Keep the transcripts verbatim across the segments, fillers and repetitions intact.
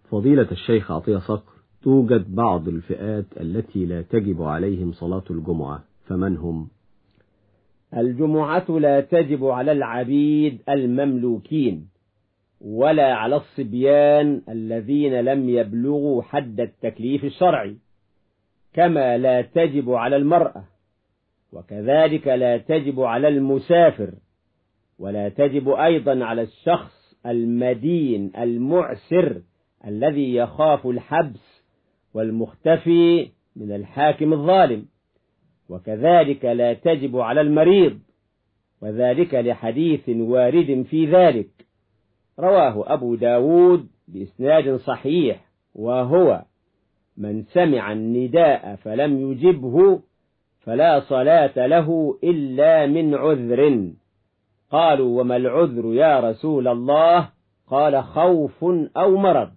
فضيلة الشيخ عطية صقر، توجد بعض الفئات التي لا تجب عليهم صلاة الجمعة، فمن هم؟ الجمعة لا تجب على العبيد المملوكين ولا على الصبيان الذين لم يبلغوا حد التكليف الشرعي، كما لا تجب على المرأة، وكذلك لا تجب على المسافر، ولا تجب أيضا على الشخص المدين المعسر الذي يخاف الحبس والمختفي من الحاكم الظالم، وكذلك لا تجب على المريض، وذلك لحديث وارد في ذلك رواه أبو داود بإسناد صحيح، وهو: من سمع النداء فلم يجبه فلا صلاة له إلا من عذر. قالوا: وما العذر يا رسول الله؟ قال: خوف أو مرض.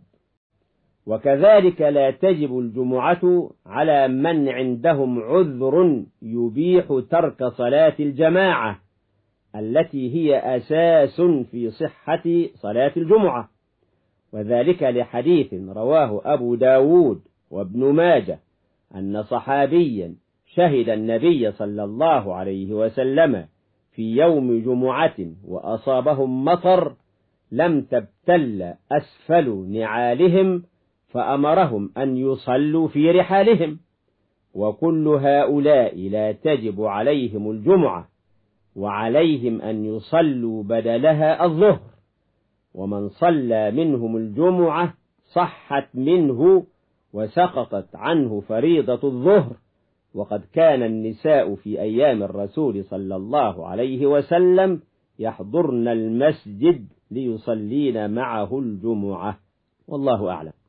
وكذلك لا تجب الجمعة على من عندهم عذر يبيح ترك صلاة الجماعة التي هي أساس في صحة صلاة الجمعة، وذلك لحديث رواه أبو داود وابن ماجه أن صحابيا شهد النبي صلى الله عليه وسلم في يوم جمعة وأصابهم مطر لم تبتل أسفل نعالهم، فأمرهم أن يصلوا في رحالهم. وكل هؤلاء لا تجب عليهم الجمعة، وعليهم أن يصلوا بدلها الظهر، ومن صلى منهم الجمعة صحت منه وسقطت عنه فريضة الظهر. وقد كان النساء في أيام الرسول صلى الله عليه وسلم يحضرن المسجد ليصلين معه الجمعة، والله أعلم.